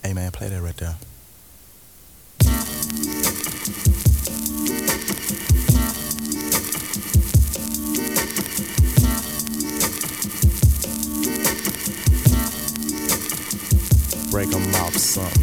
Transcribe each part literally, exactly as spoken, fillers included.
Hey man, play that right there. Break 'em off something.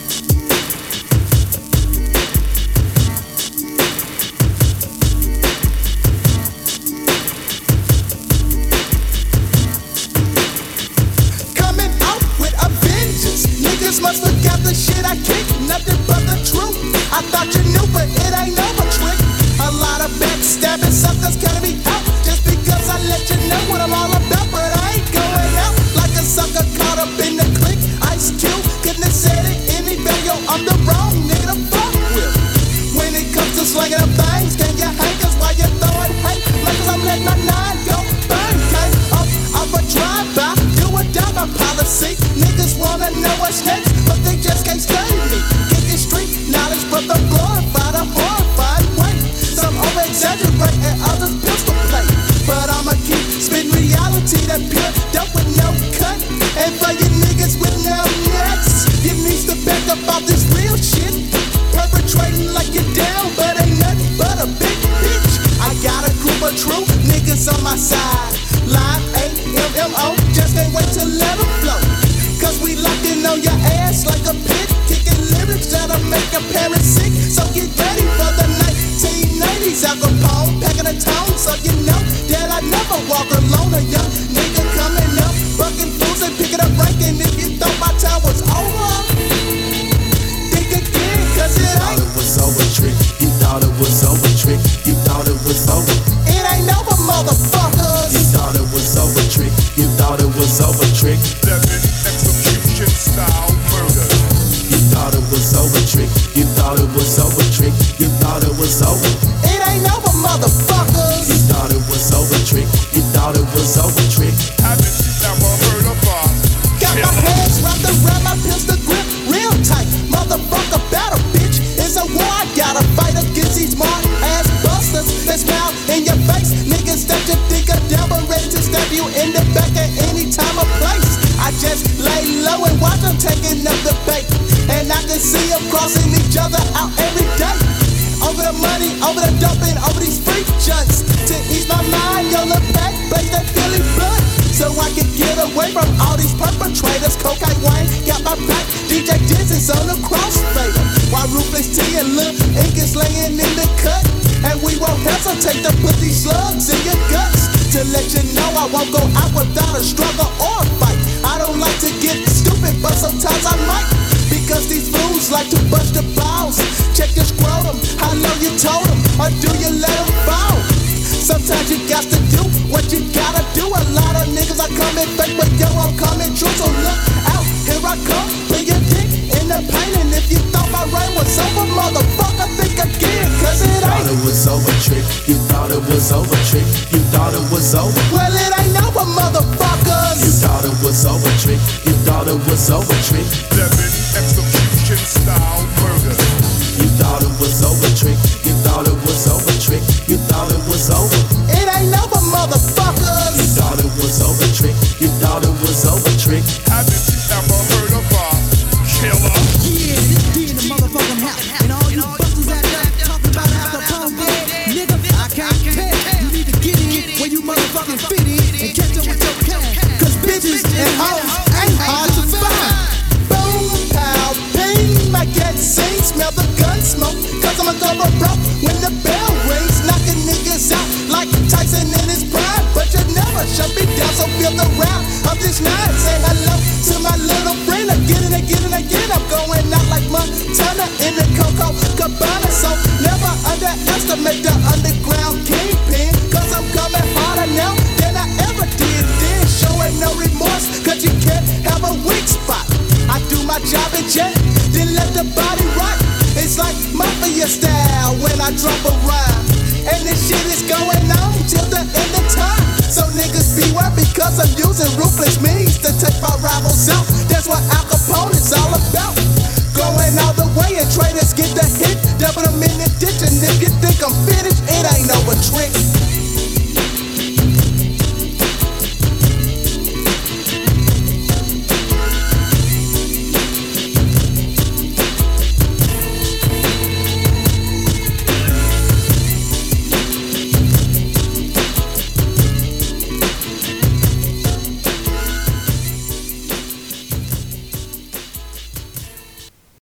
Must forget the shit I kick, nothing but the truth. I thought you knew, but it ain't no trick. A lot of backstabbing suckers can't be out just because I let you know what I'm all about. But I ain't going out like a sucker caught up in the clique. Ice Cube couldn't have said it any better. Yo, I'm the wrong nigga to fuck with. When it comes to slinging them things, can you hang us while you throwing hate? Like as I'm letting my nine go, bang, came up off a drive-by, do a die by policy. Niggas wanna know what's next, but they just can't study me. Kicking street knowledge, but the glorified, I'm horrified. Wait, some over exaggerate and others pistol play. But I'ma keep spitting reality, that pure dope with no cut. And for you niggas with no nuts, you need to back up off this real shit. Perpetrating like you're down, but ain't nothing but a big bitch. I got a group of true niggas on my side. Live A M M O, just can't wait to let them flow. Cause we locking on your ass like a pit, kicking lyrics that'll make your parents sick. So get ready for the nineteen nineties. Al Capone packing a tone, so you know that I never walk alone. A young nigga coming up, bucking fools and picking up ranking. If you thought my time was over, think again, cause it ain't. You thought it was over, trick. You thought it was over, trick. You thought it was over. It ain't over, motherfuckers. You thought it was over, trick. You thought it was over, trick. Execution style murder. You thought it was over, trick. You thought it was over, trick. You thought it was over. It ain't over, motherfuckers. You thought it was over, trick. You thought it was over, trick. Haven't you ever heard of a Got my hands wrapped around my pistol grip, real tight. Motherfucker battle, bitch. It's a war. I gotta fight against these smart ass busters that smile in your face. Niggas that you think are devil ready to stab you in the back at any time or place. I just lay low and watch them taking up the bait. And I can see them crossing each other out every day. Over the money, over the dumping, over these freak junks. To ease my mind, yo, look back, blaze that Philly blood. So I can get away from all these perpetrators. Cocaine Wayne got my back, D J Dizzy's on the crossfader. While Ruthless T and Lil Ink is laying in the cut. And we won't hesitate to put these slugs in your guts. To let you know I won't go out without a struggle or a fight. I don't like to get stupid, but sometimes I might. Because these fools like to bust the balls. Check your scrotum, how low you told them, or do you let them fall? Sometimes you got to do what you gotta do. A lot of niggas are coming fake, but yo, I'm coming true. So look out, here I come, put your dick in the paint. And if you thought my reign was over, motherfucker, think again, cause it You thought ain't. it was over, trick. You thought it was over, trick. You thought it was over. Well, it ain't over, motherfuckers. You thought it was over, trick. You thought it was over, trick. Devin execution style murder. You thought it was over, trick. You thought it was over, trick. You thought it was over. It ain't over, motherfuckers. You thought it was over, trick. You thought it was over, trick. Haven't you ever heard of a killer? Yeah, this D in the motherfucking house. And all you busters out there talking about Al Capone dead, nigga, I can't care. You need to get in where you motherfucking fit in and catch up with your cash. Cause bitches and hoes ain't hard to find. Boom, pow, ping, my cat sing, smell the gun smoke. Cause I'ma go broke when the bell rings. Knocking niggas out like Tyson in his prime. But you never shut me down, so feel the round of this nine. Say hello to my little friend again and again and again. I'm going out like Montana in the Coco Cabana. So never underestimate the underground kingpin. Cause I'm coming harder now than I ever did then. Showing no remorse, cause you can't have a weak spot. I do my job in jet, then let the body rock. It's like mafia style when I drop a rhyme. And this shit is going on till the end of time. So niggas beware because I'm using ruthless means to take my rivals out. That's what Al Capone is all about. Going all the way and traders get the hit. Double them in the ditch, and if you think I'm finished, it ain't no trick.